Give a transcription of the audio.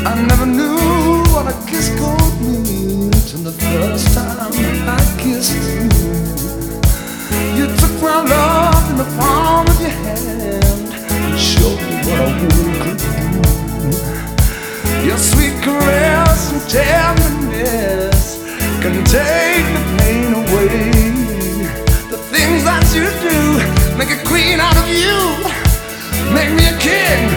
I never knew what a kiss could mean till the first time I kissed you. You took my love in the palm of your hand and showed me what a woman could do. Your sweet caress and tenderness can take the pain away. The things that you do make a queen out of you, make me a king